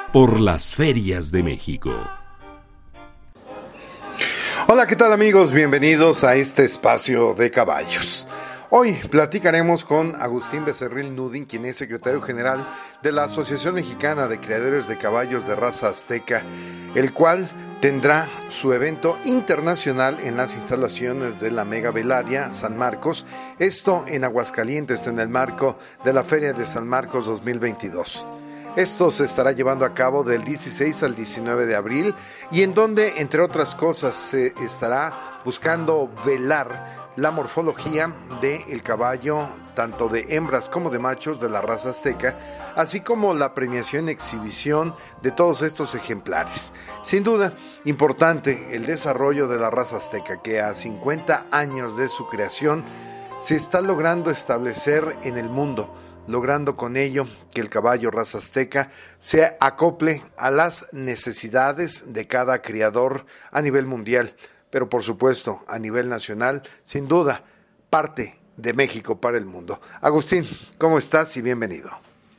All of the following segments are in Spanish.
por las ferias de México. Hola, ¿qué tal amigos? Bienvenidos a este espacio de caballos. Hoy platicaremos con Agustín Becerril Nudin, quien es secretario general de la Asociación Mexicana de Criadores de Caballos de Raza Azteca, el cual tendrá su evento internacional en las instalaciones de la Mega Velaria San Marcos, esto en Aguascalientes, en el marco de la Feria de San Marcos 2022. Esto se estará llevando a cabo del 16 al 19 de abril y en donde, entre otras cosas, se estará buscando velar la morfología del caballo, tanto de hembras como de machos de la raza azteca, así como la premiación y exhibición de todos estos ejemplares. Sin duda, importante el desarrollo de la raza azteca, que a 50 años de su creación se está logrando establecer en el mundo, logrando con ello que el caballo raza azteca se acople a las necesidades de cada criador a nivel mundial, pero por supuesto a nivel nacional, sin duda, parte de México para el mundo. Agustín, ¿cómo estás? Y bienvenido.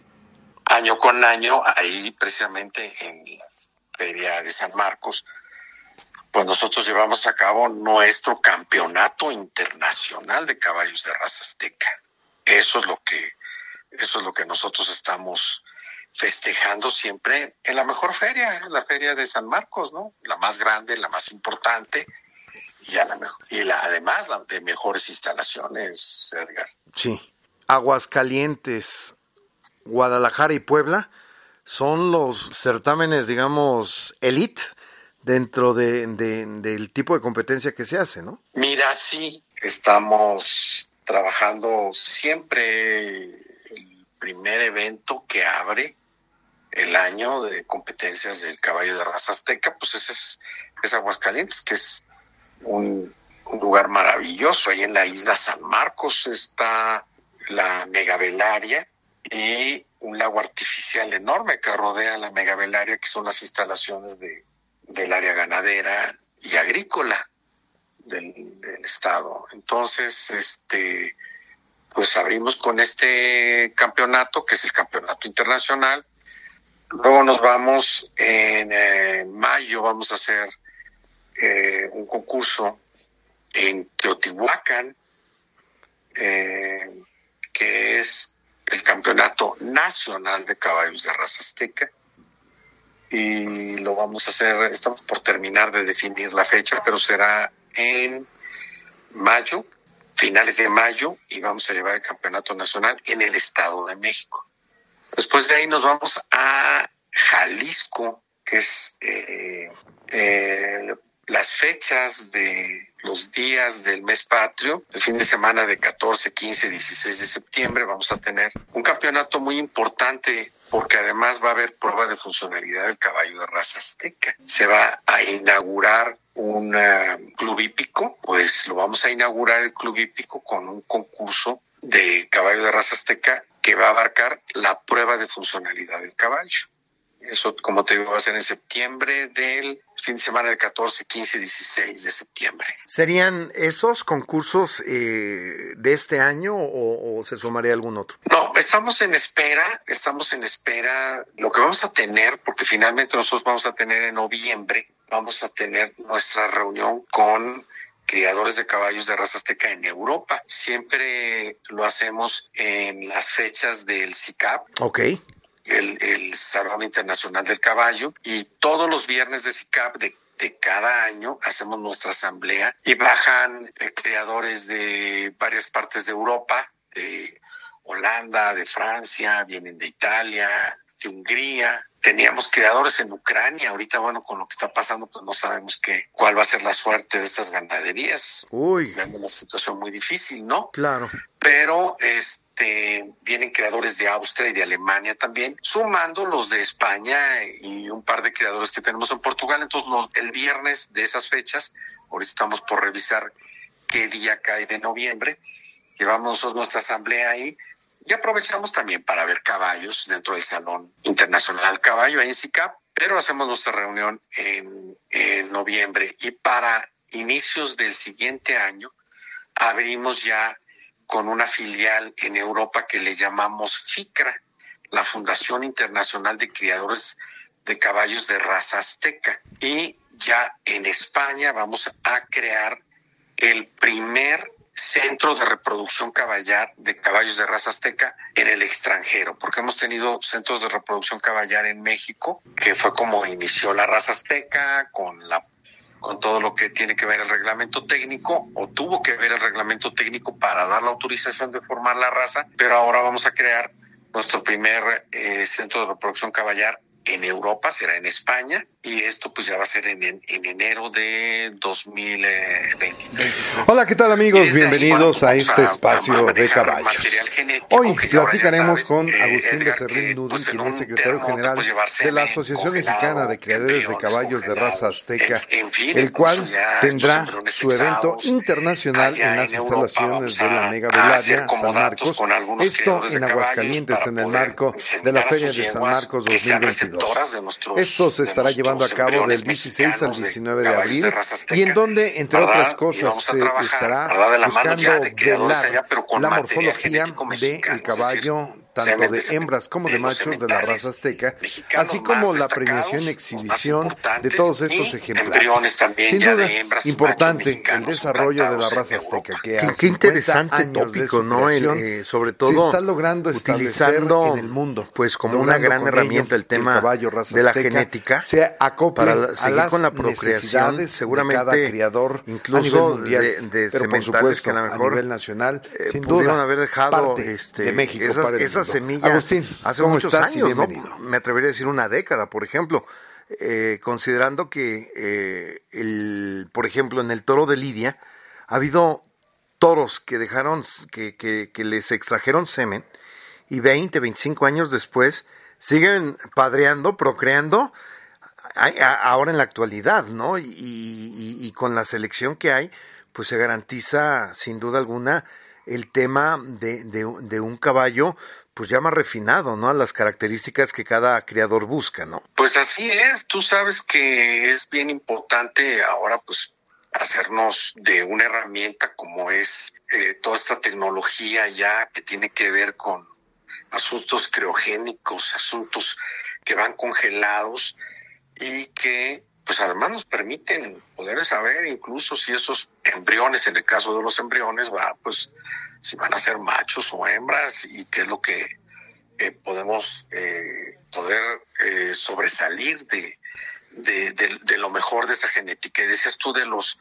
Año con año, ahí precisamente en la Feria de San Marcos, pues nosotros llevamos a cabo nuestro campeonato internacional de caballos de raza azteca. Eso es lo que nosotros estamos festejando siempre en la mejor feria, la Feria de San Marcos, ¿no? La más grande, la más importante y además la de mejores instalaciones, Edgar. Sí. Aguascalientes, Guadalajara y Puebla son los certámenes, digamos, elite dentro del tipo de competencia que se hace, ¿no? Mira, sí, estamos trabajando siempre. El primer evento que abre el año de competencias del caballo de raza azteca, pues ese es Aguascalientes, que es un lugar maravilloso. Ahí en la isla San Marcos está la Megavelaria y un lago artificial enorme que rodea la Megavelaria, que son las instalaciones del área ganadera y agrícola del estado. Entonces, pues abrimos con este campeonato, que es el campeonato internacional. Luego nos vamos en mayo, vamos a hacer un concurso en Teotihuacán, que es el campeonato nacional de caballos de raza azteca. Y lo vamos a hacer, estamos por terminar de definir la fecha, pero será en mayo, finales de mayo, y vamos a llevar el campeonato nacional en el Estado de México. Después de ahí nos vamos a Jalisco, que es las fechas de los días del mes patrio. El fin de semana de 14, 15, 16 de septiembre vamos a tener un campeonato muy importante, porque además va a haber prueba de funcionalidad del caballo de raza azteca. Se va a inaugurar un club hípico, pues lo vamos a inaugurar el club hípico con un concurso de caballo de raza azteca que va a abarcar la prueba de funcionalidad del caballo. Eso, como te digo, va a ser en septiembre del fin de semana del 14, 15, 16 de septiembre. ¿Serían esos concursos de este año o se sumaría algún otro? No, estamos en espera. Lo que vamos a tener, porque finalmente nosotros vamos a tener en noviembre, vamos a tener nuestra reunión con criadores de caballos de raza azteca en Europa. Siempre lo hacemos en las fechas del SICAP. Okay. El Salón Internacional del Caballo, y todos los viernes de SICAP de cada año hacemos nuestra asamblea y bajan criadores de varias partes de Europa, de Holanda, de Francia, vienen de Italia, de Hungría. Teníamos criadores en Ucrania. Ahorita, bueno, con lo que está pasando, pues no sabemos cuál va a ser la suerte de estas ganaderías. Vemos una situación muy difícil, ¿no? Claro. Pero vienen criadores de Austria y de Alemania también, sumando los de España y un par de criadores que tenemos en Portugal. Entonces, el viernes de esas fechas, ahorita estamos por revisar qué día cae de noviembre, llevamos nuestra asamblea ahí y aprovechamos también para ver caballos dentro del Salón Internacional del Caballo, ahí en SICAP, pero hacemos nuestra reunión en noviembre. Y para inicios del siguiente año abrimos ya con una filial en Europa que le llamamos FICRA, la Fundación Internacional de Criadores de caballos de raza azteca. Y ya en España vamos a crear el primer centro de reproducción caballar de caballos de raza azteca en el extranjero, porque hemos tenido centros de reproducción caballar en México, que fue como inició la raza azteca, con todo lo que tiene que ver el reglamento técnico, o tuvo que ver el reglamento técnico para dar la autorización de formar la raza, pero ahora vamos a crear nuestro primer centro de reproducción caballar en Europa, será en España, y esto pues ya va a ser en enero de 2023. Hola, ¿qué tal amigos? Bienvenidos a este espacio de caballos. Hoy platicaremos con Agustín Becerril Nudin, quien es secretario general de la Asociación Mexicana de Criadores de Caballos de Raza Azteca, el cual tendrá su evento internacional en las instalaciones de la Mega Velaria San Marcos, esto en Aguascalientes, en el marco de la Feria de San Marcos 2022. Esto se estará llevando a cabo del 16 al 19 de abril y en donde, entre otras cosas, se estará buscando velar la morfología del caballo, tanto de hembras como de machos de la raza azteca, así como la premiación y exhibición de todos estos ejemplares. Sin duda, importante el desarrollo de la raza azteca, que qué interesante tópico, ¿no? Sobre todo se está logrando utilizando en el mundo, pues como una gran herramienta el tema de la genética, se acopla para seguir a las con la procreación, seguramente de cada criador incluso a nivel mundial, de pero por sementales supuesto que a lo mejor a nivel nacional, sin pudieron duda, haber dejado parte de México para el esa mundo. semilla Agustín, hace ¿cómo muchos estás? años, Bienvenido. ¿no? Me atrevería a decir una década, por ejemplo, considerando que por ejemplo, en el toro de Lidia ha habido toros que dejaron, que les extrajeron semen y 20, 25 años después siguen padreando, procreando, ahora en la actualidad, ¿no? Y con la selección que hay, pues se garantiza sin duda alguna el tema de un caballo pues ya más refinado, ¿no? A las características que cada criador busca, ¿no? Pues así es, tú sabes que es bien importante ahora pues hacernos de una herramienta como es toda esta tecnología ya que tiene que ver con asuntos criogénicos, asuntos que van congelados y que pues además nos permiten poder saber incluso si esos embriones, en el caso de los embriones, pues si van a ser machos o hembras y qué es lo que podemos poder sobresalir de lo mejor de esa genética. Y decías tú de los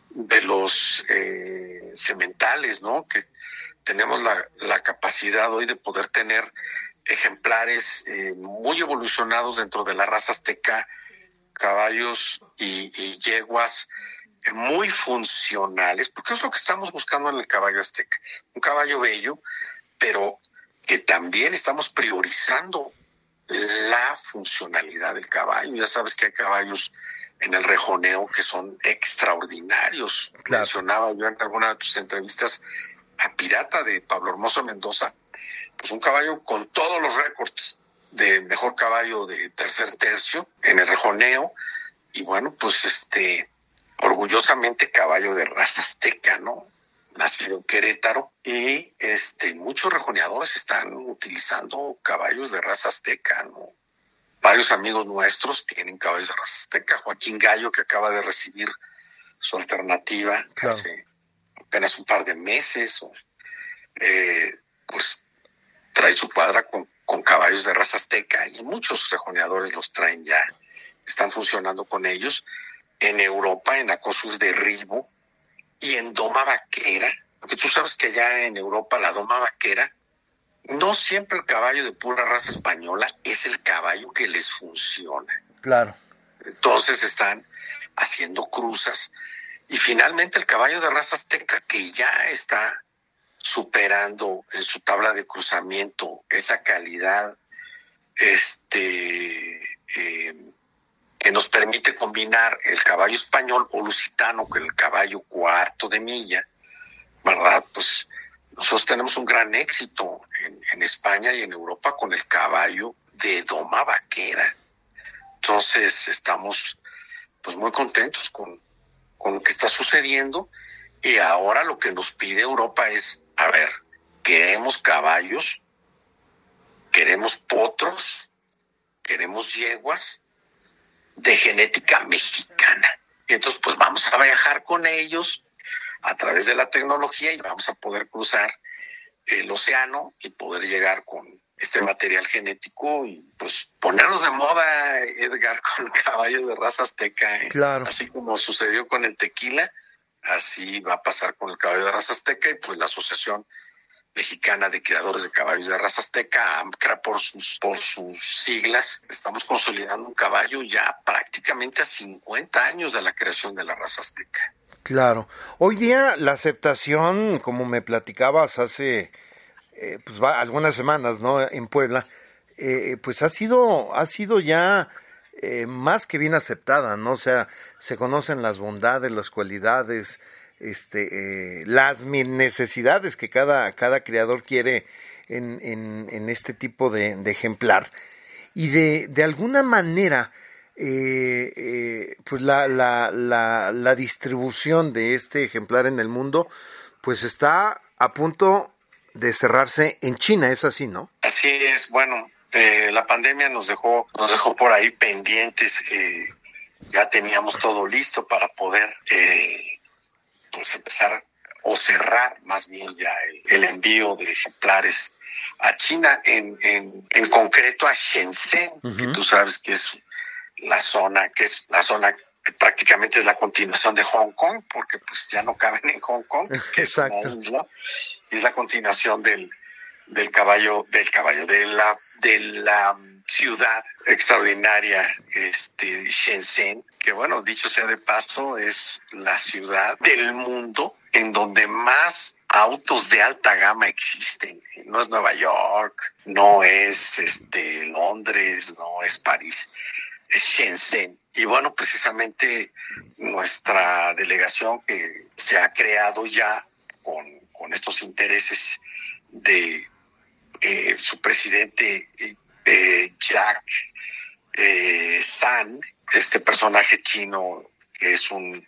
sementales, ¿no? Que tenemos la capacidad hoy de poder tener ejemplares muy evolucionados dentro de la raza azteca, caballos y yeguas muy funcionales, porque es lo que estamos buscando en el caballo azteca. Un caballo bello, pero que también estamos priorizando la funcionalidad del caballo. Ya sabes que hay caballos en el rejoneo que son extraordinarios. Claro. Mencionaba yo en alguna de tus entrevistas a Pirata de Pablo Hermoso Mendoza, pues un caballo con todos los récords de mejor caballo de tercer tercio en el rejoneo, y bueno, pues orgullosamente caballo de raza azteca, ¿no? Nacido en Querétaro, y muchos rejoneadores están utilizando caballos de raza azteca, ¿no? Varios amigos nuestros tienen caballos de raza azteca. Joaquín Gallo, que acaba de recibir su alternativa hace apenas un par de meses, pues trae su cuadra con caballos de raza azteca, y muchos rejoneadores los traen ya, están funcionando con ellos. En Europa, en Acosus de Ribo y en Doma Vaquera, porque tú sabes que allá en Europa la Doma Vaquera, no siempre el caballo de pura raza española es el caballo que les funciona. Claro. Entonces están haciendo cruzas, y finalmente el caballo de raza azteca, que ya está superando en su tabla de cruzamiento esa calidad que nos permite combinar el caballo español o lusitano con el caballo cuarto de milla, ¿verdad? Pues nosotros tenemos un gran éxito en España y en Europa con el caballo de Doma Vaquera. Entonces estamos pues muy contentos con lo que está sucediendo, y ahora lo que nos pide Europa es, a ver, queremos caballos, queremos potros, queremos yeguas de genética mexicana. Y entonces pues vamos a viajar con ellos a través de la tecnología y vamos a poder cruzar el océano y poder llegar con este material genético y pues ponernos de moda, Edgar, con caballos de raza azteca, Claro. Así como sucedió con el tequila, así va a pasar con el caballo de raza azteca y pues la Asociación Mexicana de Criadores de Caballos de Raza Azteca, AMCRA por sus siglas, estamos consolidando un caballo ya prácticamente a 50 años de la creación de la raza azteca. Claro. Hoy día la aceptación, como me platicabas hace pues algunas semanas, ¿no? En Puebla, pues ha sido ya más que bien aceptada, ¿no? O sea, se conocen las bondades, las cualidades, las necesidades que cada criador quiere en este tipo de ejemplar. Y de alguna manera, pues la distribución de este ejemplar en el mundo, pues está a punto de cerrarse en China, es así, ¿no? Así es, bueno, la pandemia nos dejó por ahí pendientes, ya teníamos todo listo para poder pues empezar o cerrar más bien ya el envío de ejemplares a China, en concreto a Shenzhen, que tú sabes que es la zona que prácticamente es la continuación de Hong Kong, porque pues ya no caben en Hong Kong, que exacto, es una isla, y es la continuación de la ciudad extraordinaria Shenzhen, que bueno, dicho sea de paso, es la ciudad del mundo en donde más autos de alta gama existen. No es Nueva York, no es Londres, no es París, es Shenzhen. Y bueno, precisamente nuestra delegación, que se ha creado ya con estos intereses de su presidente Jack San, este personaje chino que es un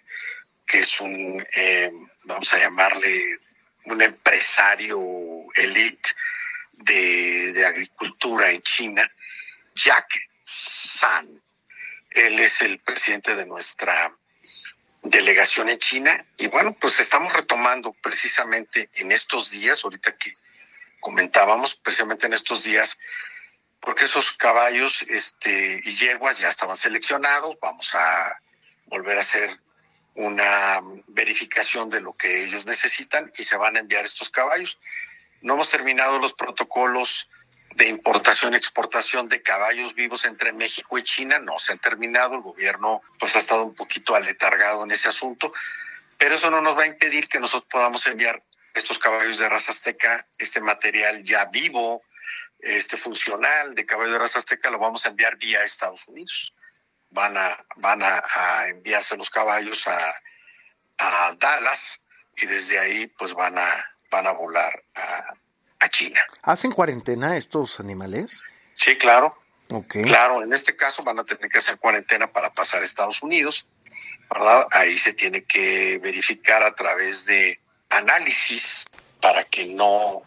vamos a llamarle un empresario elite de agricultura en China, Jack San. Él es el presidente de nuestra delegación en China y bueno, pues estamos retomando precisamente en estos días, ahorita que comentábamos, precisamente en estos días, porque esos caballos y yeguas ya estaban seleccionados. Vamos a volver a hacer una verificación de lo que ellos necesitan y se van a enviar estos caballos. No hemos terminado los protocolos de importación y exportación de caballos vivos entre México y China, no se han terminado. El gobierno pues ha estado un poquito aletargado en ese asunto, pero eso no nos va a impedir que nosotros podamos enviar estos caballos de raza azteca, este material ya vivo, funcional de caballo de raza azteca, lo vamos a enviar vía Estados Unidos. Van a enviarse los caballos a Dallas y desde ahí pues van a volar a China. ¿Hacen cuarentena estos animales? Sí, claro. Okay. Claro, en este caso van a tener que hacer cuarentena para pasar a Estados Unidos, ¿verdad? Ahí se tiene que verificar a través de análisis para que no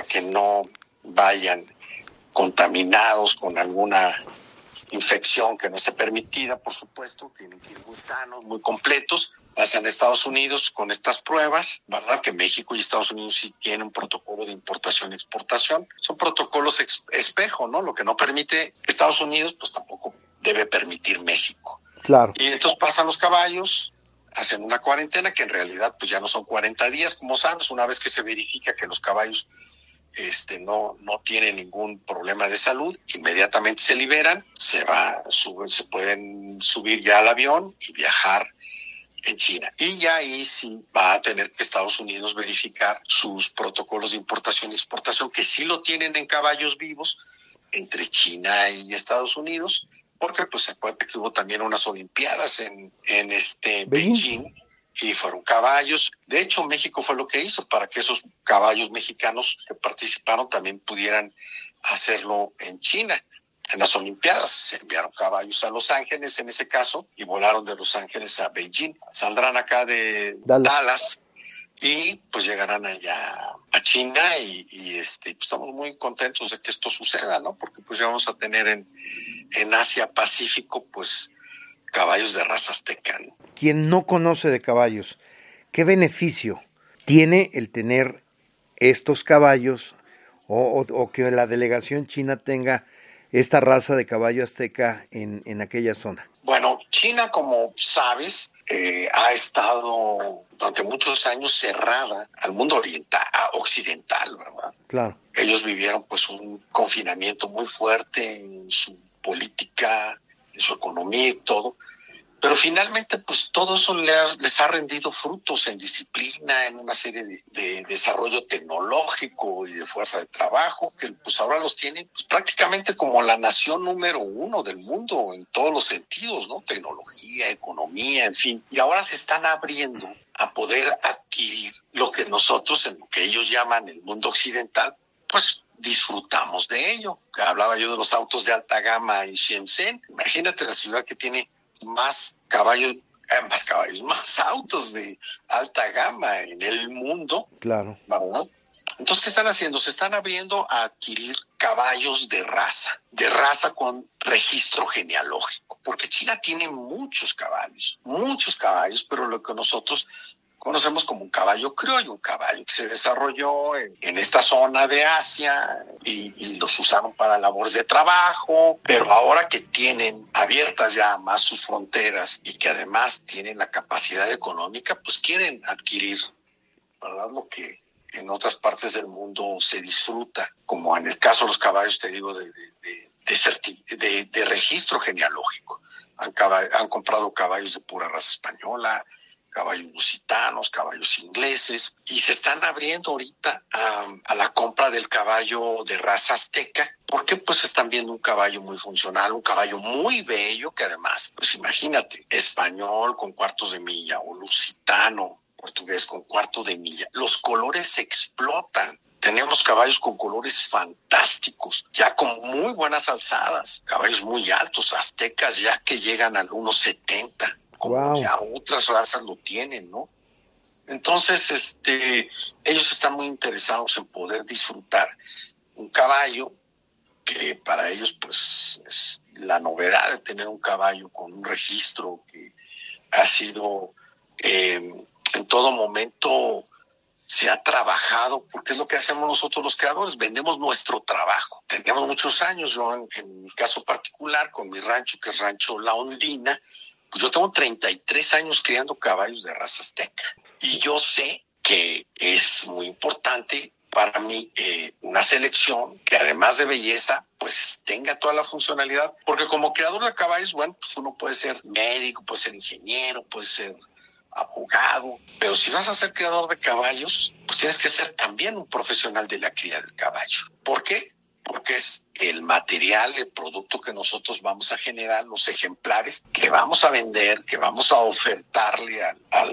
vayan contaminados con alguna infección que no esté permitida, por supuesto. Tienen que ir muy sanos, muy completos. Pasan a Estados Unidos con estas pruebas, ¿verdad? Que México y Estados Unidos sí tienen un protocolo de importación y exportación. Son protocolos espejo, ¿no? Lo que no permite Estados Unidos, pues tampoco debe permitir México. Claro. Y entonces pasan los caballos, hacen una cuarentena que en realidad pues ya no son 40 días, como sabes. Una vez que se verifica que los caballos no tienen ningún problema de salud, inmediatamente se liberan, se pueden subir ya al avión y viajar en China. Y ya ahí sí va a tener que Estados Unidos verificar sus protocolos de importación y exportación, que sí lo tienen en caballos vivos entre China y Estados Unidos, porque pues se acuerda que hubo también unas olimpiadas en Beijing y fueron caballos. De hecho, México fue lo que hizo para que esos caballos mexicanos que participaron también pudieran hacerlo en China. En las Olimpiadas se enviaron caballos a Los Ángeles en ese caso y volaron de Los Ángeles a Beijing. Saldrán acá de Dallas y pues llegarán allá a China y pues estamos muy contentos de que esto suceda, ¿no? Porque pues ya vamos a tener en Asia Pacífico pues caballos de raza azteca, ¿no? Quien no conoce de caballos, ¿qué beneficio tiene el tener estos caballos o que la delegación china tenga esta raza de caballo azteca en aquella zona? Bueno, China, como sabes, ha estado durante muchos años cerrada al mundo oriental, occidental, ¿verdad? Claro. Ellos vivieron pues un confinamiento muy fuerte en su política, en su economía y todo. Pero finalmente, pues todo eso les ha rendido frutos en disciplina, en una serie de desarrollo tecnológico y de fuerza de trabajo, que pues ahora los tienen pues, prácticamente como la nación número 1 del mundo en todos los sentidos, ¿no? Tecnología, economía, en fin. Y ahora se están abriendo a poder adquirir lo que nosotros, en lo que ellos llaman el mundo occidental, pues disfrutamos de ello. Hablaba yo de los autos de alta gama en Shenzhen. Imagínate la ciudad que tiene más autos de alta gama en el mundo. Claro. ¿Verdad? Entonces, ¿qué están haciendo? Se están abriendo a adquirir caballos de raza con registro genealógico, porque China tiene muchos caballos, pero lo que nosotros conocemos como un caballo criollo, un caballo que se desarrolló en esta zona de Asia y los usaron para labores de trabajo, pero ahora que tienen abiertas ya más sus fronteras y que además tienen la capacidad económica, pues quieren adquirir, ¿verdad? Lo que en otras partes del mundo se disfruta, como en el caso de los caballos, te digo, de registro genealógico. Han comprado caballos de pura raza española, caballos lusitanos, caballos ingleses, y se están abriendo ahorita a la compra del caballo de raza azteca, porque pues están viendo un caballo muy funcional, un caballo muy bello, que además, pues imagínate, español con cuartos de milla, o lusitano, portugués con cuarto de milla, los colores se explotan. Tenemos caballos con colores fantásticos, ya con muy buenas alzadas, caballos muy altos, aztecas ya que llegan al 1.70. Como wow. Ya otras razas lo tienen, ¿no? Entonces, ellos están muy interesados en poder disfrutar un caballo que para ellos, pues, es la novedad de tener un caballo con un registro que ha sido, en todo momento se ha trabajado, porque es lo que hacemos nosotros los creadores, vendemos nuestro trabajo. Tenemos muchos años, yo en mi caso particular, con mi rancho, que es Rancho La Ondina, pues yo tengo 33 años criando caballos de raza azteca. Y yo sé que es muy importante para mí una selección que además de belleza, pues tenga toda la funcionalidad. Porque como criador de caballos, bueno, pues uno puede ser médico, puede ser ingeniero, puede ser abogado. Pero si vas a ser criador de caballos, pues tienes que ser también un profesional de la cría del caballo. ¿Por qué? Porque es el material, el producto que nosotros vamos a generar, los ejemplares que vamos a vender, que vamos a ofertarle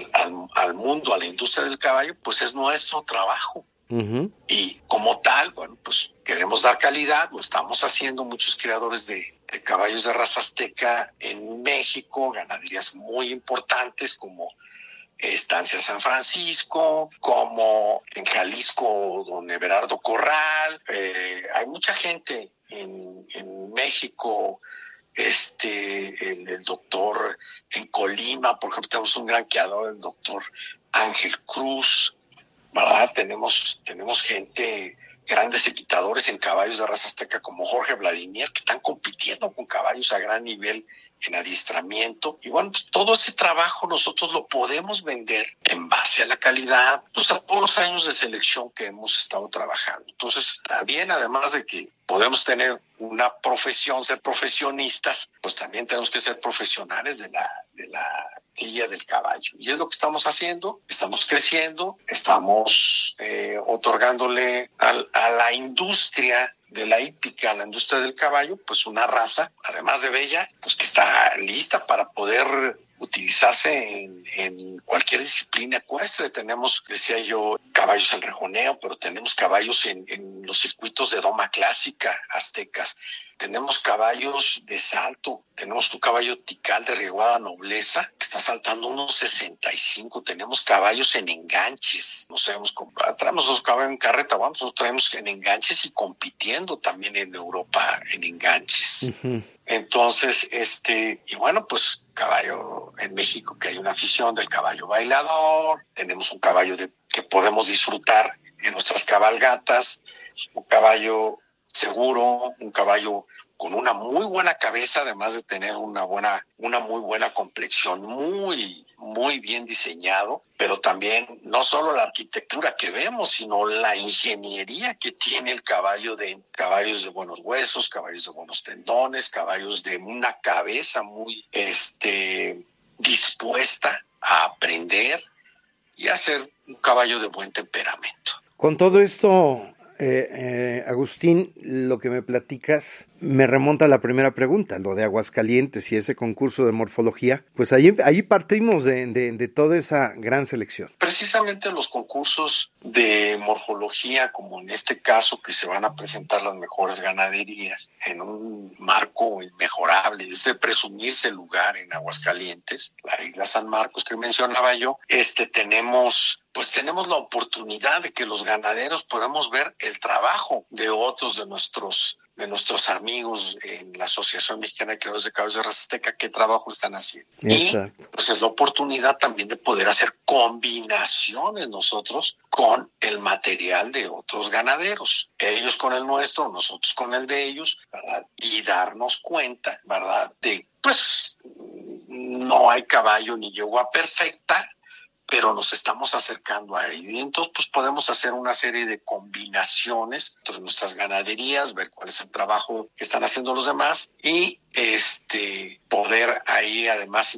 al mundo, a la industria del caballo, pues es nuestro trabajo. Uh-huh. Y como tal, bueno, pues queremos dar calidad, lo estamos haciendo muchos criadores de caballos de raza azteca en México, ganaderías muy importantes como Estancia San Francisco, como en Jalisco, don Everardo Corral. Hay mucha gente en México, el doctor en Colima, por ejemplo, tenemos un gran criador, el doctor Ángel Cruz, ¿verdad? Tenemos gente, grandes equitadores en caballos de raza azteca como Jorge Vladimir, que están compitiendo con caballos a gran nivel en adiestramiento. Y bueno, todo ese trabajo nosotros lo podemos vender en base a la calidad, pues a todos los años de selección que hemos estado trabajando. Entonces, también además de que podemos tener una profesión, ser profesionistas, pues también tenemos que ser profesionales de la cría del caballo. Y es lo que estamos haciendo, estamos creciendo, estamos otorgándole a la industria de la hípica, a la industria del caballo, pues una raza, además de bella, pues que está lista para poder utilizarse en cualquier disciplina ecuestre. Tenemos, decía yo, caballos en rejoneo, pero tenemos caballos en los circuitos de doma clásica aztecas. Tenemos caballos de salto, tenemos un caballo tical de rieguada nobleza que está saltando unos 65. Tenemos caballos en enganches, no sabemos comprar. Traemos los caballos en carreta, vamos, nosotros traemos en enganches y compitiendo también en Europa en enganches. Uh-huh. Entonces, y bueno, pues caballo en México, que hay una afición del caballo bailador, tenemos un caballo que podemos disfrutar en nuestras cabalgatas, un caballo seguro, un caballo con una muy buena cabeza, además de tener una muy buena complexión, muy bien diseñado, pero también no solo la arquitectura que vemos, sino la ingeniería que tiene el caballo, de caballos de buenos huesos, caballos de buenos tendones, caballos de una cabeza muy dispuesta a aprender y a ser un caballo de buen temperamento. Con todo esto, Agustín, lo que me platicas me remonta a la primera pregunta, lo de Aguascalientes y ese concurso de morfología. Pues allí partimos de toda esa gran selección. Precisamente los concursos de morfología, como en este caso, que se van a presentar las mejores ganaderías en un marco inmejorable, es de presumirse el lugar en Aguascalientes, la isla San Marcos que mencionaba yo, tenemos la oportunidad de que los ganaderos podamos ver el trabajo de otros de nuestros amigos en la Asociación Mexicana de Criadores de Caballos de Raza Azteca, qué trabajo están haciendo. Exacto. Y pues es la oportunidad también de poder hacer combinaciones nosotros con el material de otros ganaderos, ellos con el nuestro, nosotros con el de ellos, ¿verdad? Y darnos cuenta, ¿verdad?, de pues no hay caballo ni yegua perfecta, pero nos estamos acercando a ello. Y entonces pues podemos hacer una serie de combinaciones entre nuestras ganaderías, ver cuál es el trabajo que están haciendo los demás y poder ahí además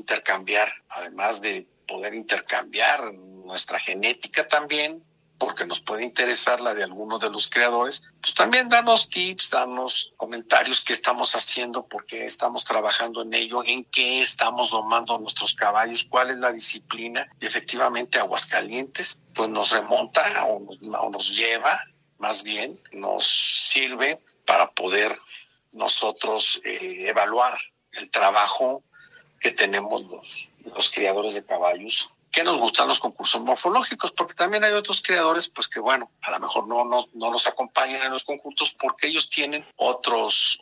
de poder intercambiar nuestra genética también, porque nos puede interesar la de algunos de los creadores, pues también darnos tips, darnos comentarios, qué estamos haciendo, por qué estamos trabajando en ello, en qué estamos domando nuestros caballos, cuál es la disciplina. Y efectivamente Aguascalientes pues nos remonta o nos lleva, más bien, nos sirve para poder nosotros evaluar el trabajo que tenemos los criadores de caballos, que nos gustan los concursos morfológicos, porque también hay otros criadores pues que bueno, a lo mejor no nos acompañan en los concursos porque ellos tienen otros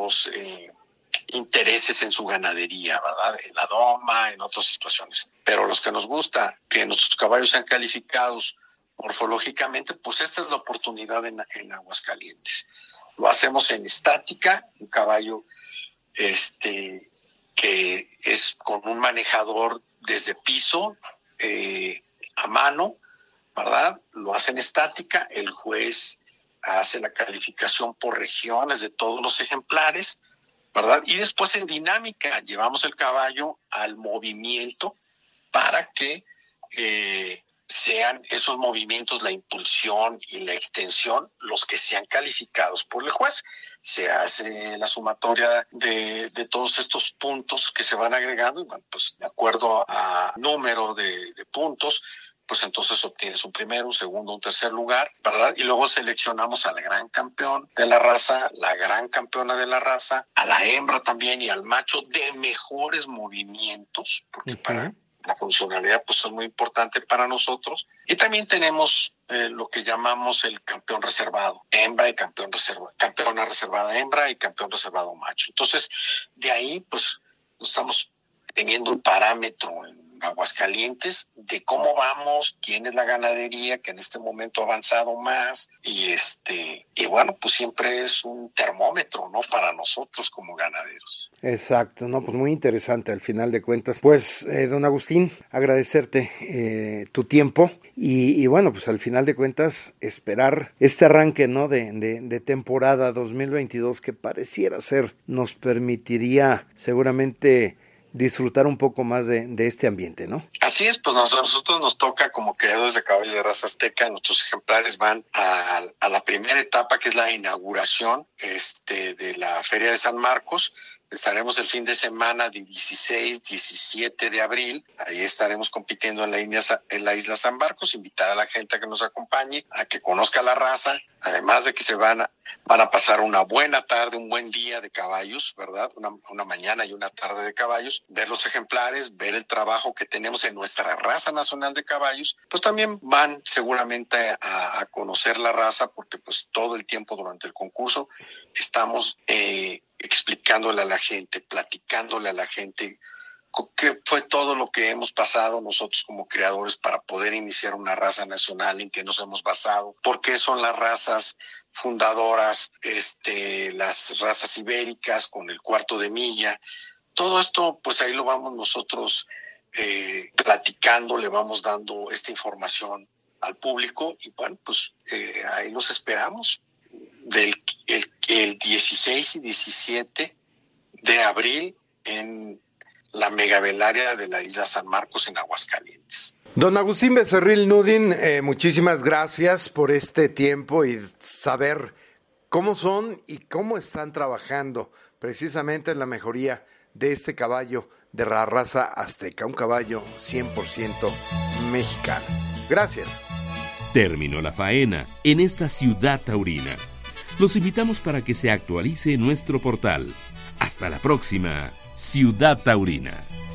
intereses en su ganadería, ¿verdad? En la doma, en otras situaciones. Pero los que nos gusta que nuestros caballos sean calificados morfológicamente, pues esta es la oportunidad en Aguascalientes. Lo hacemos en estática, un caballo que es con un manejador desde piso, a mano, ¿verdad? Lo hace en estática, el juez hace la calificación por regiones de todos los ejemplares, ¿verdad? Y después en dinámica llevamos el caballo al movimiento para que sean esos movimientos, la impulsión y la extensión, los que sean calificados por el juez. Se hace la sumatoria de todos estos puntos que se van agregando y bueno, pues de acuerdo a número de puntos, pues entonces obtienes un primero, un segundo, un tercer lugar, ¿verdad? Y luego seleccionamos al gran campeón de la raza, la gran campeona de la raza, a la hembra también y al macho de mejores movimientos, porque para la funcionalidad pues es muy importante para nosotros. Y también tenemos lo que llamamos el campeón reservado hembra y campeona reservada hembra y campeón reservado macho. Entonces de ahí pues estamos teniendo un parámetro en Aguascalientes de cómo vamos, quién es la ganadería que en este momento ha avanzado más y bueno, pues siempre es un termómetro, ¿no?, para nosotros como ganaderos. Exacto, no, pues muy interesante al final de cuentas. Pues, don Agustín, agradecerte tu tiempo y bueno, pues al final de cuentas esperar este arranque, ¿no?, de temporada 2022 que pareciera ser nos permitiría seguramente disfrutar un poco más de este ambiente, ¿no? Así es, pues nosotros nos toca como criadores de caballos de raza azteca, nuestros ejemplares van a la primera etapa, que es la inauguración de la Feria de San Marcos. Estaremos el fin de semana de 16, 17 de abril. Ahí estaremos compitiendo en la isla San Marcos. Invitar a la gente a que nos acompañe, a que conozca la raza. Además de que se van a pasar una buena tarde, un buen día de caballos, ¿verdad? Una mañana y una tarde de caballos. Ver los ejemplares, ver el trabajo que tenemos en nuestra raza nacional de caballos. Pues también van seguramente a conocer la raza, porque pues todo el tiempo durante el concurso estamos explicándole a la gente, platicándole a la gente qué fue todo lo que hemos pasado nosotros como creadores para poder iniciar una raza nacional, en que nos hemos basado, por qué son las razas fundadoras, las razas ibéricas con el cuarto de milla. Todo esto, pues ahí lo vamos nosotros platicando, le vamos dando esta información al público, y bueno, pues ahí los esperamos el 16 y 17 de abril en la megavelaria de la isla San Marcos en Aguascalientes. Don Agustín Becerril Nudin, muchísimas gracias por este tiempo y saber cómo son y cómo están trabajando precisamente en la mejoría de este caballo de la raza azteca, un caballo 100% mexicano. Gracias. Terminó la faena en esta ciudad taurina. Los invitamos para que se actualice nuestro portal. Hasta la próxima, Ciudad Taurina.